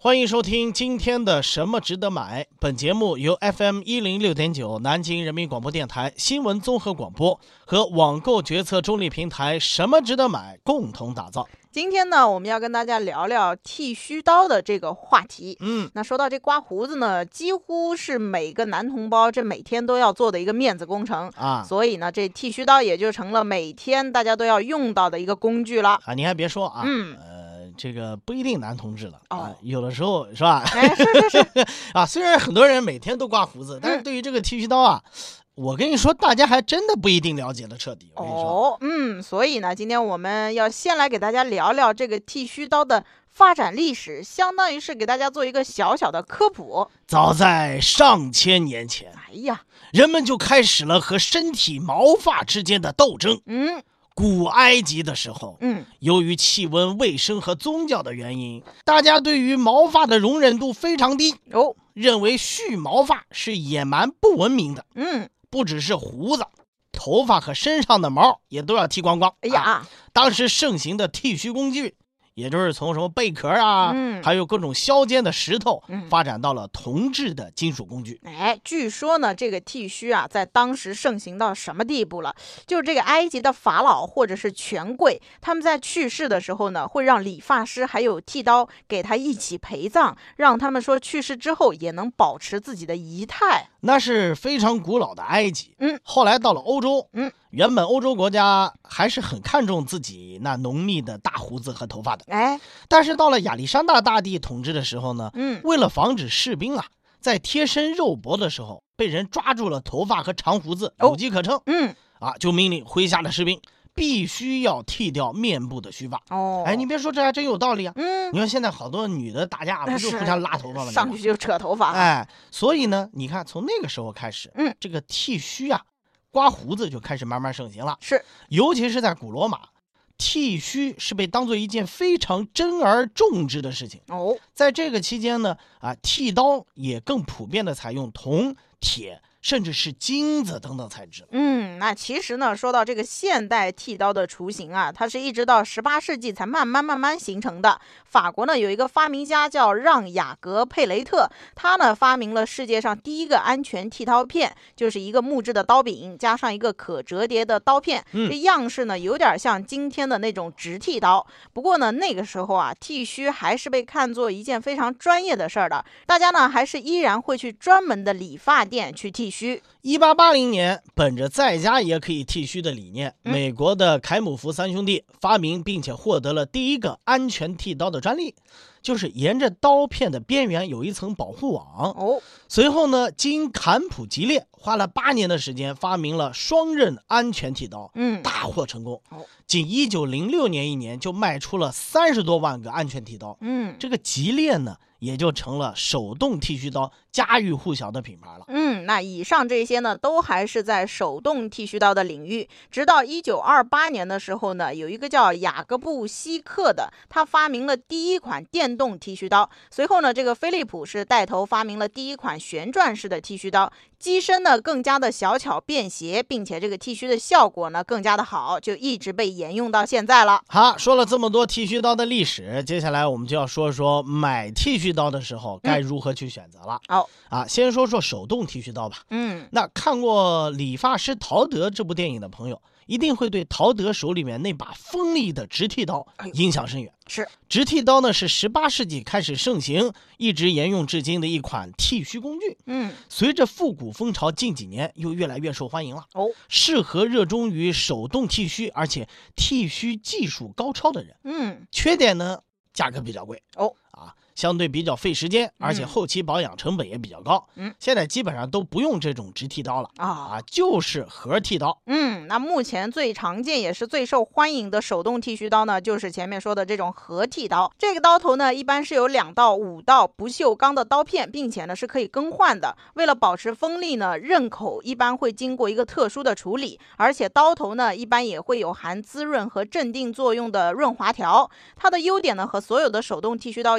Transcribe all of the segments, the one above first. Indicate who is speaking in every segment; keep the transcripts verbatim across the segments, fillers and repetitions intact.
Speaker 1: 欢迎收听今天的什么值得买。本节目由 F M 一零六点九 南京人民广播电台新闻综合广播和网购决策中立平台什么值得买共同打造。
Speaker 2: 今天呢，我们要跟大家聊聊剃须刀的这个话题。
Speaker 1: 嗯，
Speaker 2: 那说到这刮胡子呢，几乎是每个男同胞这每天都要做的一个面子工程
Speaker 1: 啊，
Speaker 2: 所以呢，这剃须刀也就成了每天大家都要用到的一个工具了。
Speaker 1: 啊，你还别说啊，
Speaker 2: 嗯。
Speaker 1: 这个不一定男同志了、
Speaker 2: 哦
Speaker 1: 啊，有的时候是吧？
Speaker 2: 哎，是是是
Speaker 1: 啊，虽然很多人每天都刮胡子，但是对于这个剃须刀啊，嗯、我跟你说，大家还真的不一定了解的彻底。我跟你说，
Speaker 2: 哦，嗯，所以呢，今天我们要先来给大家聊聊这个剃须刀的发展历史，相当于是给大家做一个小小的科普。
Speaker 1: 早在上千年前，
Speaker 2: 哎呀，
Speaker 1: 人们就开始了和身体毛发之间的斗争。
Speaker 2: 嗯。
Speaker 1: 古埃及的时候，
Speaker 2: 嗯，
Speaker 1: 由于气温、卫生和宗教的原因，大家对于毛发的容忍度非常低，
Speaker 2: 哦，
Speaker 1: 认为蓄毛发是野蛮不文明的。
Speaker 2: 嗯，
Speaker 1: 不只是胡子，头发和身上的毛也都要剃光光。
Speaker 2: 哎呀，
Speaker 1: 啊、当时盛行的剃须工具，也就是从什么贝壳啊、
Speaker 2: 嗯、
Speaker 1: 还有各种削尖的石头、
Speaker 2: 嗯、
Speaker 1: 发展到了铜制的金属工具。
Speaker 2: 哎，据说呢，这个剃须啊，在当时盛行到什么地步了？就是这个埃及的法老或者是权贵，他们在去世的时候呢，会让理发师还有剃刀给他一起陪葬，让他们说去世之后也能保持自己的仪态。
Speaker 1: 那是非常古老的埃及。
Speaker 2: 嗯，
Speaker 1: 后来到了欧洲，
Speaker 2: 嗯，
Speaker 1: 原本欧洲国家还是很看重自己那浓密的大胡子和头发的。
Speaker 2: 哎，
Speaker 1: 但是到了亚历山大大帝统治的时候呢，
Speaker 2: 嗯，
Speaker 1: 为了防止士兵啊在贴身肉搏的时候被人抓住了头发和长胡子，有机可乘，
Speaker 2: 嗯，
Speaker 1: 啊，就命令麾下的士兵必须要剃掉面部的须发。
Speaker 2: 哦，
Speaker 1: 哎，你别说，这还真有道理啊。
Speaker 2: 嗯，
Speaker 1: 你看现在好多女的打架不就互相拉头发吗？
Speaker 2: 上去就扯头发。
Speaker 1: 哎，所以呢，你看从那个时候开始，
Speaker 2: 嗯，
Speaker 1: 这个剃须啊、刮胡子就开始慢慢盛行了。
Speaker 2: 是，
Speaker 1: 尤其是在古罗马，剃须是被当做一件非常珍而重之的事情。
Speaker 2: 哦，
Speaker 1: 在这个期间呢，啊，剃刀也更普遍的采用铜、铁，甚至是金子等等材质。
Speaker 2: 嗯，那其实呢，说到这个现代剃刀的雏形啊，它是一直到十八世纪才慢慢慢慢形成的。法国呢有一个发明家叫让雅格佩雷特，他呢发明了世界上第一个安全剃刀片，就是一个木质的刀柄加上一个可折叠的刀片，
Speaker 1: 嗯、
Speaker 2: 这样式呢有点像今天的那种直剃刀。不过呢，那个时候啊，剃须还是被看作一件非常专业的事儿的，大家呢还是依然会去专门的理发店去剃须。
Speaker 1: 一八八零年，本着在家也可以剃须的理念，
Speaker 2: 嗯、
Speaker 1: 美国的凯姆福三兄弟发明并且获得了第一个安全剃刀的专利，就是沿着刀片的边缘有一层保护网。
Speaker 2: 哦，
Speaker 1: 随后呢，经坎普吉列花了八年的时间发明了双刃安全剃刀，
Speaker 2: 嗯，
Speaker 1: 大获成功。
Speaker 2: 哦，
Speaker 1: 仅一九零六年一年就卖出了三十多万个安全剃刀。
Speaker 2: 嗯，
Speaker 1: 这个吉列呢，也就成了手动剃须刀家喻户晓的品牌了。
Speaker 2: 嗯，那以上这些呢，都还是在手动剃须刀的领域。直到一九二八年的时候呢，有一个叫雅各布希克的，他发明了第一款电动剃须刀。随后呢，这个飞利浦是带头发明了第一款旋转式的剃须刀，机身呢更加的小巧便携，并且这个剃须的效果呢更加的好，就一直被沿用到现在了。
Speaker 1: 好，说了这么多剃须刀的历史，接下来我们就要说说买剃须刀的时候该如何去选择了。
Speaker 2: 哦、
Speaker 1: 嗯，啊，先说说手动剃须刀吧。
Speaker 2: 嗯，
Speaker 1: 那看过《理发师陶德》这部电影的朋友，一定会对陶德手里面那把锋利的直剃刀印象深远。
Speaker 2: 是，
Speaker 1: 直剃刀呢是十八世纪开始盛行，一直沿用至今的一款剃须工具。
Speaker 2: 嗯，
Speaker 1: 随着复古风潮，近几年又越来越受欢迎了。
Speaker 2: 哦，
Speaker 1: 适合热衷于手动剃须，而且剃须技术高超的人。
Speaker 2: 嗯，
Speaker 1: 缺点呢，价格比较贵。
Speaker 2: 哦，
Speaker 1: 啊，相对比较费时间，而且后期保养成本也比较高。
Speaker 2: 嗯，
Speaker 1: 现在基本上都不用这种直剃刀了
Speaker 2: 啊、
Speaker 1: 啊，就是盒剃刀。
Speaker 2: 嗯，那目前最常见也是最受欢迎的手动剃须刀呢，就是前面说的这种盒剃刀。这个刀头呢，一般是有两到五道不锈钢的刀片，并且呢是可以更换的。为了保持锋利呢，刃口一般会经过一个特殊的处理，而且刀头呢一般也会有含滋润和镇定作用的润滑条。它的优点呢和所有的手动剃须刀一样啊，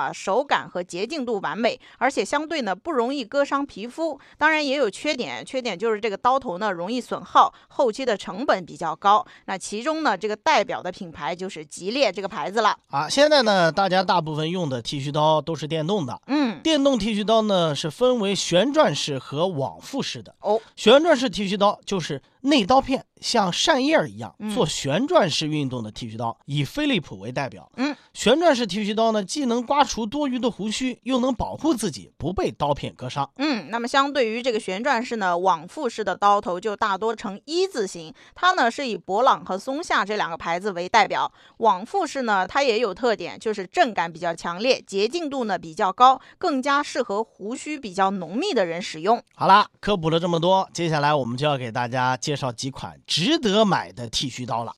Speaker 2: 的手感和洁净度完美，而且相对呢不容易割伤皮肤。当然也有缺点，缺点就是这个刀头呢容易损耗，后期的成本比较高。那其中呢这个代表的品牌就是吉列这个牌子了
Speaker 1: 啊。现在呢大家大部分用的剃须刀都是电动的，
Speaker 2: 嗯，
Speaker 1: 电动剃须刀呢是分为旋转式和往复式的。
Speaker 2: 哦，
Speaker 1: 旋转式剃须刀就是内刀片像扇叶一样
Speaker 2: 嗯
Speaker 1: 做旋转式运动的剃须刀，以飞利浦为代表。
Speaker 2: 嗯，
Speaker 1: 旋转式剃须刀呢，既能刮除多余的胡须，又能保护自己不被刀片割伤。
Speaker 2: 嗯，那么相对于这个旋转式呢，往复式的刀头就大多呈一字形，它呢是以博朗和松下这两个牌子为代表。往复式呢，它也有特点，就是震感比较强烈，洁净度呢比较高，更加适合胡须比较浓密的人使用。
Speaker 1: 好啦，科普了这么多，接下来我们就要给大家介绍几款值得买的剃须刀了。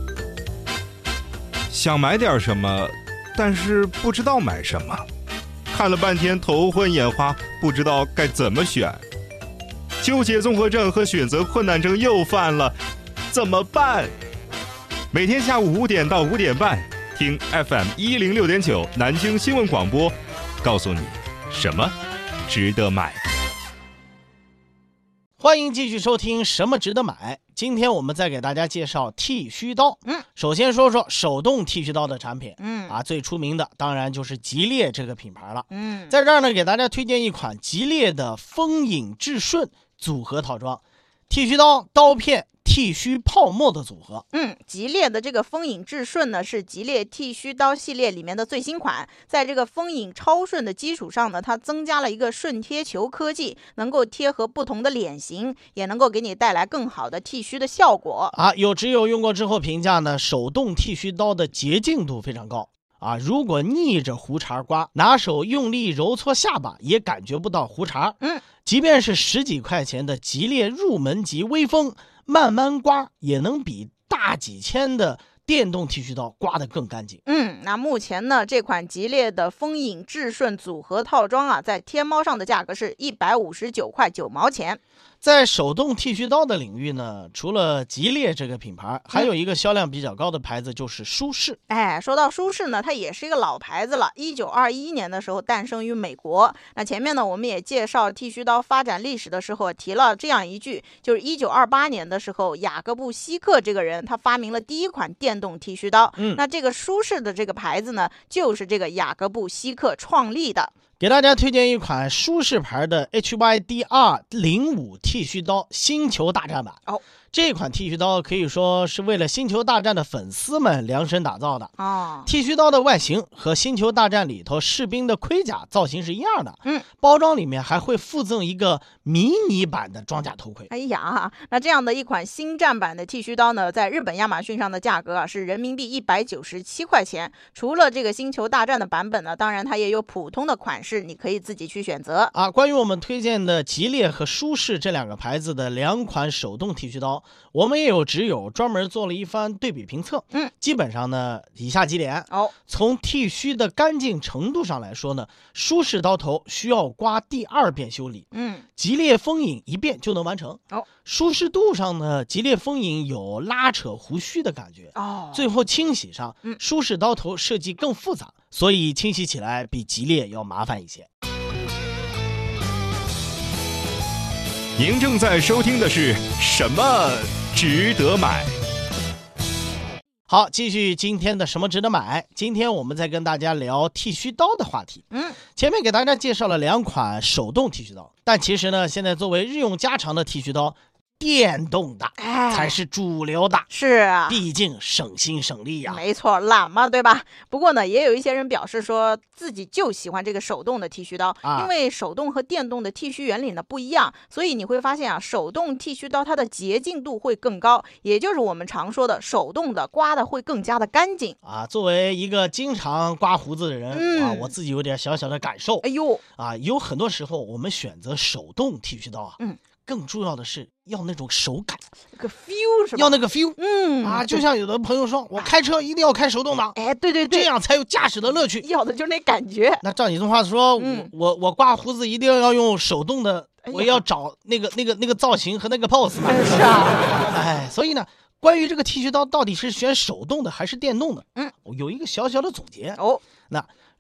Speaker 3: 想买点什么，但是不知道买什么，看了半天头昏眼花，不知道该怎么选，纠结综合症和选择困难症又犯了，怎么办？每天下午五点到五点半，听 F M 一零六点九南京新闻广播，告诉你什么值得买。
Speaker 1: 欢迎继续收听什么值得买。今天我们再给大家介绍剃须刀。
Speaker 2: 嗯，
Speaker 1: 首先说说手动剃须刀的产品。
Speaker 2: 嗯
Speaker 1: 啊，最出名的当然就是吉列这个品牌了。
Speaker 2: 嗯，
Speaker 1: 在这儿呢，给大家推荐一款吉列的风影至顺组合套装，剃须刀、刀片、剃须泡沫的组合。
Speaker 2: 嗯，吉列的这个风影至顺呢，是吉列剃须刀系列里面的最新款。在这个风影超顺的基础上呢，它增加了一个顺贴球科技，能够贴合不同的脸型，也能够给你带来更好的剃须的效果。
Speaker 1: 啊，有只有用过之后评价呢，手动剃须刀的洁净度非常高。啊，如果逆着胡茬刮，拿手用力揉搓下巴，也感觉不到胡茬。
Speaker 2: 嗯，
Speaker 1: 即便是十几块钱的吉列入门级微风，慢慢刮也能比大几千的电动剃须刀刮得更干净。
Speaker 2: 嗯，那目前呢，这款吉列的风影至顺组合套装啊，在天猫上的价格是一百五十九块九毛钱。
Speaker 1: 在手动剃须刀的领域呢，除了吉列这个品牌，还有一个销量比较高的牌子就是舒适。
Speaker 2: 哎，说到舒适呢，它也是一个老牌子了，一九二一年的时候诞生于美国。那前面呢，我们也介绍剃须刀发展历史的时候提了这样一句，就是一九二八年的时候，雅各布希克这个人他发明了第一款电动剃须刀。
Speaker 1: 嗯，
Speaker 2: 那这个舒适的这个牌子呢，就是这个雅各布希克创立的。
Speaker 1: 给大家推荐一款舒适牌的 H Y D R 零五剃须刀星球大战版。
Speaker 2: 哦，
Speaker 1: 这款剃须刀可以说是为了星球大战的粉丝们量身打造的。
Speaker 2: 哦，
Speaker 1: 剃须刀的外形和星球大战里头士兵的盔甲造型是一样的。
Speaker 2: 嗯，
Speaker 1: 包装里面还会附赠一个迷你版的装甲头盔。
Speaker 2: 哎呀，那这样的一款星战版的剃须刀呢，在日本亚马逊上的价格啊是人民币一百九十七块钱。除了这个星球大战的版本呢，当然它也有普通的款式，你可以自己去选择
Speaker 1: 啊。关于我们推荐的吉列和舒适这两个牌子的两款手动剃须刀，我们也有只有专门做了一番对比评测。
Speaker 2: 嗯，
Speaker 1: 基本上呢，以下几点。
Speaker 2: 哦，
Speaker 1: 从剃须的干净程度上来说呢，舒适刀头需要刮第二遍修理。
Speaker 2: 嗯，
Speaker 1: 吉列风影一遍就能完成。
Speaker 2: 哦，
Speaker 1: 舒适度上呢，吉列风影有拉扯胡须的感觉。
Speaker 2: 哦，
Speaker 1: 最后清洗上，
Speaker 2: 嗯，
Speaker 1: 舒适刀头设计更复杂，所以清洗起来比吉列要麻烦一些。
Speaker 3: 您正在收听的是什么值得买？
Speaker 1: 好，继续今天的什么值得买。今天我们再跟大家聊剃须刀的话题。
Speaker 2: 嗯，
Speaker 1: 前面给大家介绍了两款手动剃须刀，但其实呢，现在作为日用家常的剃须刀，电动的才是主流的。
Speaker 2: 是啊，
Speaker 1: 毕竟省心省力呀、啊。
Speaker 2: 没错，懒嘛，对吧？不过呢，也有一些人表示说自己就喜欢这个手动的剃须刀，
Speaker 1: 啊、
Speaker 2: 因为手动和电动的剃须原理呢不一样，所以你会发现啊，手动剃须刀它的洁净度会更高，也就是我们常说的手动的刮的会更加的干净
Speaker 1: 啊。作为一个经常刮胡子的人、
Speaker 2: 嗯、
Speaker 1: 啊，我自己有点小小的感受。
Speaker 2: 哎呦
Speaker 1: 啊，有很多时候我们选择手动剃须刀啊，
Speaker 2: 嗯。
Speaker 1: 更重要的是要那种手感，
Speaker 2: 那个 feel 是吧？
Speaker 1: 要那个 feel，
Speaker 2: 嗯
Speaker 1: 啊，就像有的朋友说，我开车一定要开手动挡，
Speaker 2: 哎，对对对，
Speaker 1: 这样才有驾驶的乐趣，
Speaker 2: 要的就是那感觉。
Speaker 1: 那照你这话说，
Speaker 2: 嗯、
Speaker 1: 我我我刮胡子一定要用手动的，
Speaker 2: 哎、
Speaker 1: 我要找那个那个那个造型和那个 pose 嘛。
Speaker 2: 是啊，
Speaker 1: 哎，所以呢，关于这个剃须刀到底是选手动的还是电动的，
Speaker 2: 嗯，
Speaker 1: 我有一个小小的总结
Speaker 2: 哦，
Speaker 1: 那。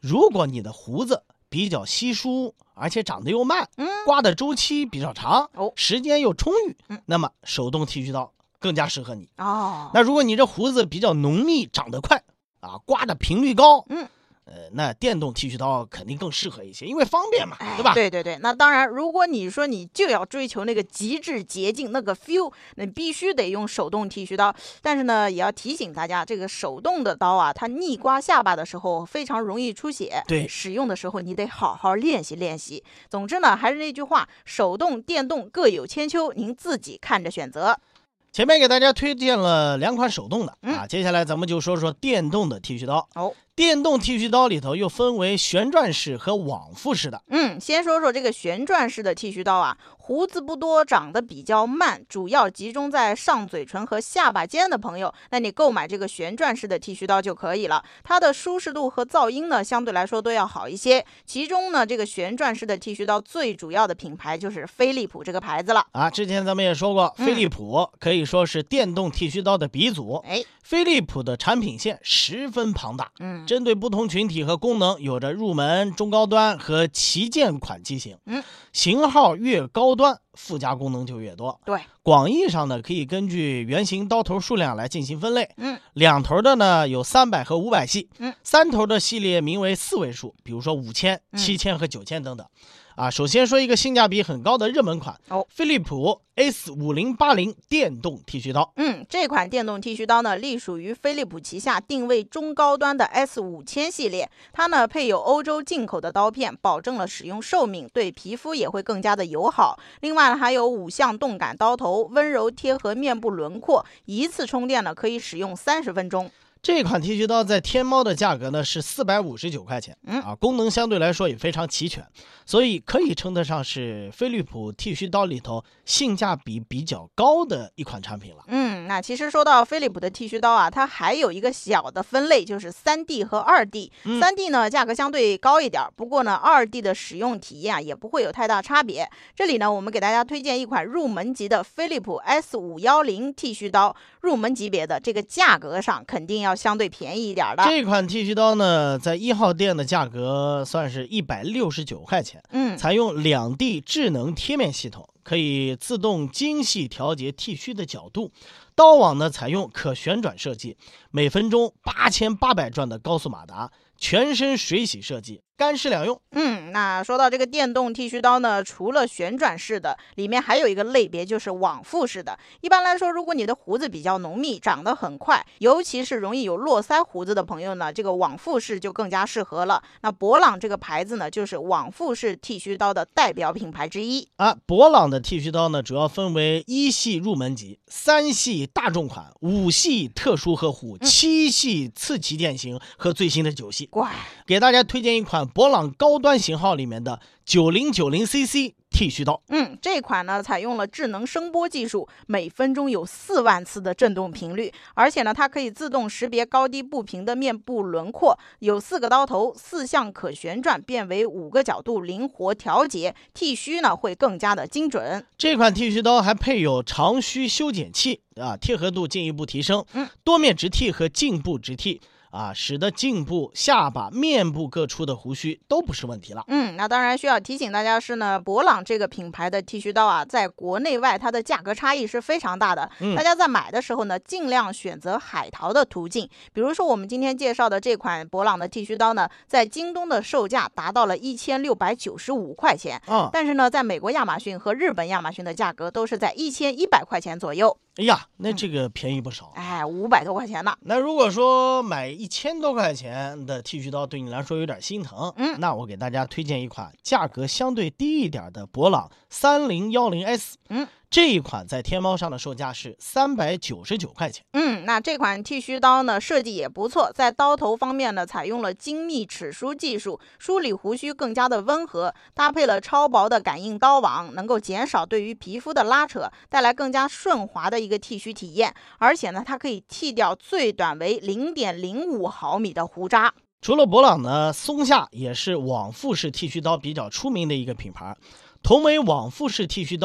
Speaker 1: 如果你的胡子比较稀疏，而且长得又慢，
Speaker 2: 嗯，
Speaker 1: 刮的周期比较长，
Speaker 2: 哦，
Speaker 1: 时间又充裕，
Speaker 2: 嗯，
Speaker 1: 那么手动剃须刀更加适合你。
Speaker 2: 哦，
Speaker 1: 那如果你这胡子比较浓密，长得快啊，刮的频率高，
Speaker 2: 嗯。
Speaker 1: 呃，那电动剃须刀肯定更适合一些，因为方便嘛，
Speaker 2: 哎，
Speaker 1: 对吧？
Speaker 2: 对对对，那当然，如果你说你就要追求那个极致捷径，那个 feel， 那必须得用手动剃须刀。但是呢，也要提醒大家，这个手动的刀啊，它逆刮下巴的时候非常容易出血，
Speaker 1: 对，
Speaker 2: 使用的时候你得好好练习练习。总之呢，还是那句话，手动、电动各有千秋，您自己看着选择。
Speaker 1: 前面给大家推荐了两款手动的、
Speaker 2: 嗯、
Speaker 1: 啊，接下来咱们就说说电动的剃须刀。
Speaker 2: 哦，
Speaker 1: 电动剃须刀里头又分为旋转式和往复式的。
Speaker 2: 嗯，先说说这个旋转式的剃须刀啊，胡子不多，长得比较慢，主要集中在上嘴唇和下巴尖的朋友，那你购买这个旋转式的剃须刀就可以了。它的舒适度和噪音呢，相对来说都要好一些。其中呢，这个旋转式的剃须刀最主要的品牌就是飞利浦这个牌子了
Speaker 1: 啊。之前咱们也说过，飞利浦可以说是电动剃须刀的鼻祖。
Speaker 2: 哎、嗯，
Speaker 1: 飞利浦的产品线十分庞大，
Speaker 2: 嗯，
Speaker 1: 针对不同群体和功能，有着入门、中高端和旗舰款机型。
Speaker 2: 嗯，
Speaker 1: 型号越高端，附加功能就越多。
Speaker 2: 对，
Speaker 1: 广义上呢，可以根据圆形刀头数量来进行分类。
Speaker 2: 嗯，
Speaker 1: 两头的呢有三百和五百系。
Speaker 2: 嗯，
Speaker 1: 三头的系列名为四位数，比如说五千、七千和九千等等。啊，首先说一个性价比很高的热门款
Speaker 2: 哦，
Speaker 1: 飞利浦 S 五零八零 电动剃须刀。
Speaker 2: 嗯，这款电动剃须刀呢，隶属于飞利浦旗下定位中高端的 S 五千系列。它呢配有欧洲进口的刀片，保证了使用寿命，对皮肤也会更加的友好。另外还有五项动感刀头，温柔贴合面部轮廓，一次充电呢可以使用三十分钟。
Speaker 1: 这款剃须刀在天猫的价格呢是四百五十九块钱，
Speaker 2: 嗯
Speaker 1: 啊，功能相对来说也非常齐全，所以可以称得上是飞利浦剃须刀里头性价比比较高的一款产品了。
Speaker 2: 嗯，那其实说到飞利浦的剃须刀啊，它还有一个小的分类，就是 三 D 和 二 D。
Speaker 1: 嗯、
Speaker 2: 三 D 呢价格相对高一点，不过呢 二 D 的使用体验啊也不会有太大差别。这里呢我们给大家推荐一款入门级的飞利浦 S 五一零 剃须刀，入门级别的，这个价格上肯定要相对便宜一点的。
Speaker 1: 这款剃须刀呢，在一号店的价格算是一百六十九块钱，
Speaker 2: 嗯，
Speaker 1: 采用两 D 智能贴面系统，可以自动精细调节剃须的角度。刀网呢采用可旋转设计，每分钟八千八百转的高速马达，全身水洗设计，干湿两用。
Speaker 2: 嗯，那说到这个电动剃须刀呢，除了旋转式的，里面还有一个类别就是往复式的。一般来说，如果你的胡子比较浓密，长得很快，尤其是容易有络腮胡子的朋友呢，这个往复式就更加适合了。那博朗这个牌子呢，就是往复式剃须刀的代表品牌之一
Speaker 1: 啊。博朗的剃须刀呢，主要分为一系入门级、三系大众款、五系特殊呵护、
Speaker 2: 嗯、
Speaker 1: 七系次旗舰型和最新的九系。
Speaker 2: 乖，
Speaker 1: 给大家推荐一款博朗高端型号里面的九零九零 C C 剃须刀。
Speaker 2: 嗯，这款呢采用了智能声波技术，每分钟有四万次的震动频率，而且呢它可以自动识别高低不平的面部轮廓，有四个刀头，四项可旋转变为五个角度，灵活调节，剃须呢会更加的精准。
Speaker 1: 这款剃须刀还配有长须修剪器啊，贴合度进一步提升，
Speaker 2: 嗯，
Speaker 1: 多面直剃和颈部直剃。啊，使得颈部、下巴、面部各处的胡须都不是问题了。
Speaker 2: 嗯，那当然需要提醒大家是呢，博朗这个品牌的剃须刀啊，在国内外它的价格差异是非常大的。
Speaker 1: 嗯、
Speaker 2: 大家在买的时候呢，尽量选择海淘的途径。比如说我们今天介绍的这款博朗的剃须刀呢，在京东的售价达到了一千六百九十五块钱，
Speaker 1: 啊，
Speaker 2: 但是呢，在美国亚马逊和日本亚马逊的价格都是在一千一百块钱左右。
Speaker 1: 哎呀，那这个便宜不少，
Speaker 2: 嗯、哎，五百多块钱呢。
Speaker 1: 那如果说买一千多块钱的剃须刀对你来说有点心疼，
Speaker 2: 嗯，
Speaker 1: 那我给大家推荐一款价格相对低一点的博朗三零一零 S，
Speaker 2: 嗯。
Speaker 1: 这一款在天猫上的售价是三百九十九块钱。
Speaker 2: 嗯，那这款剃须刀呢，设计也不错，在刀头方面呢，采用了精密齿梳技术，梳理胡须更加的温和，搭配了超薄的感应刀网，能够减少对于皮肤的拉扯，带来更加顺滑的一个剃须体验。而且呢，它可以剃掉最短为零点零五毫米的胡渣。
Speaker 1: 除了博朗呢，松下也是往复式剃须刀比较出名的一个品牌。同为往复式剃须刀，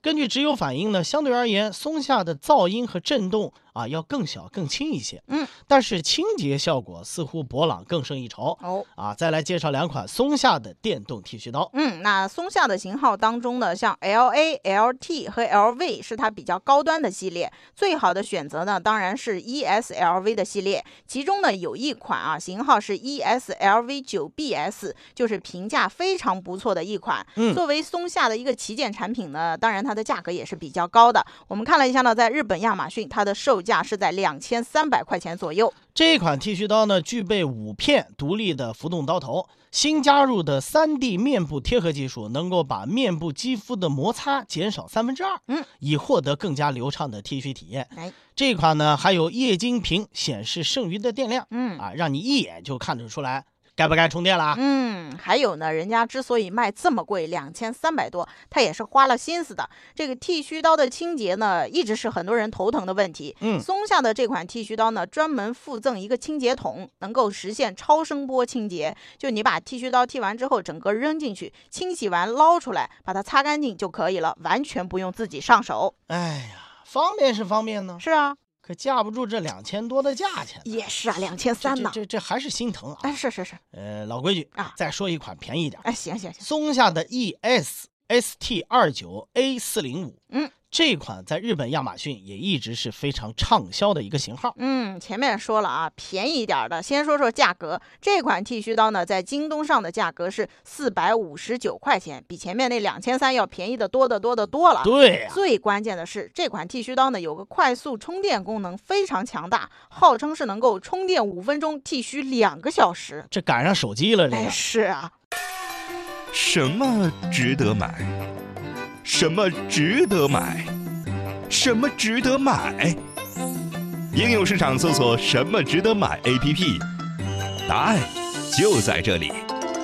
Speaker 1: 根据直友反映呢，相对而言，松下的噪音和震动啊要更小更轻一些。
Speaker 2: 嗯，
Speaker 1: 但是清洁效果似乎博朗更胜一筹。
Speaker 2: 哦，
Speaker 1: 啊，再来介绍两款松下的电动剃须刀。
Speaker 2: 嗯，那松下的型号当中呢，像 L A、L T 和 L V 是它比较高端的系列，最好的选择呢当然是 E S L V 的系列，其中呢有一款啊型号是 E S L V 九 B S， 就是评价非常不错的一款。
Speaker 1: 嗯，
Speaker 2: 作为松下的一个旗舰产品呢，当然它的价格也是比较高的。我们看了一下呢，在日本亚马逊它的售价是在两千三百块钱左右。
Speaker 1: 这款剃须刀呢，具备五片独立的浮动刀头，新加入的 三 D 面部贴合技术，能够把面部肌肤的摩擦减少三分之二，
Speaker 2: 嗯，
Speaker 1: 以获得更加流畅的剃须体验。
Speaker 2: 哎，
Speaker 1: 这款呢还有液晶屏显示剩余的电量，
Speaker 2: 嗯
Speaker 1: 啊，让你一眼就看得出来该不该充电了。
Speaker 2: 嗯，还有呢，人家之所以卖这么贵，两千三百多，他也是花了心思的。这个剃须刀的清洁呢，一直是很多人头疼的问题。
Speaker 1: 嗯，
Speaker 2: 松下的这款剃须刀呢，专门附赠一个清洁桶，能够实现超声波清洁。就你把剃须刀剃完之后，整个扔进去，清洗完捞出来，把它擦干净就可以了，完全不用自己上手。
Speaker 1: 哎呀，方便是方便呢，
Speaker 2: 是啊，
Speaker 1: 可架不住这两千多的价钱。
Speaker 2: 也是啊，两千三呢。
Speaker 1: 这这这还是心疼啊！
Speaker 2: 哎，是是是，
Speaker 1: 呃，老规矩
Speaker 2: 啊，
Speaker 1: 再说一款便宜点。
Speaker 2: 哎，行行行，
Speaker 1: 松下的 E S S T 二九 A 四零五，
Speaker 2: 嗯。
Speaker 1: 这款在日本亚马逊也一直是非常畅销的一个型号。
Speaker 2: 嗯，前面说了啊，便宜一点的，先说说价格。这款剃须刀呢，在京东上的价格是四百五十九块钱，比前面那两千三要便宜的多得多得多了。
Speaker 1: 对、啊，
Speaker 2: 最关键的是，这款剃须刀呢有个快速充电功能，非常强大，号称是能够充电五分钟，剃须两个小时。
Speaker 1: 这赶上手机了，这个、
Speaker 2: 哎、是啊。
Speaker 3: 什么值得买？什么值得买？什么值得买？应用市场搜索什么值得买 A P P， 答案就在这里。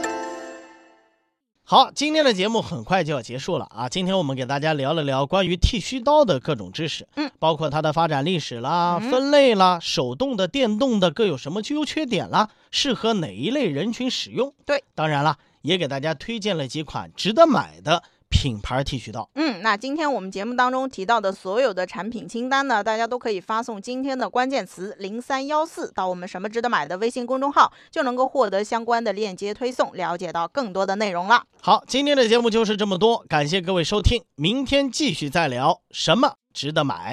Speaker 1: 好，今天的节目很快就要结束了啊！今天我们给大家聊了聊关于剃须刀的各种知识，
Speaker 2: 嗯，
Speaker 1: 包括它的发展历史啦、
Speaker 2: 嗯、
Speaker 1: 分类啦、手动的、电动的各有什么优缺点啦，适合哪一类人群使用。
Speaker 2: 对，
Speaker 1: 当然了，也给大家推荐了几款值得买的品牌剃须刀。
Speaker 2: 嗯，那今天我们节目当中提到的所有的产品清单呢，大家都可以发送今天的关键词零三一四到我们什么值得买的微信公众号，就能够获得相关的链接推送，了解到更多的内容了。
Speaker 1: 好，今天的节目就是这么多，感谢各位收听，明天继续再聊什么值得买。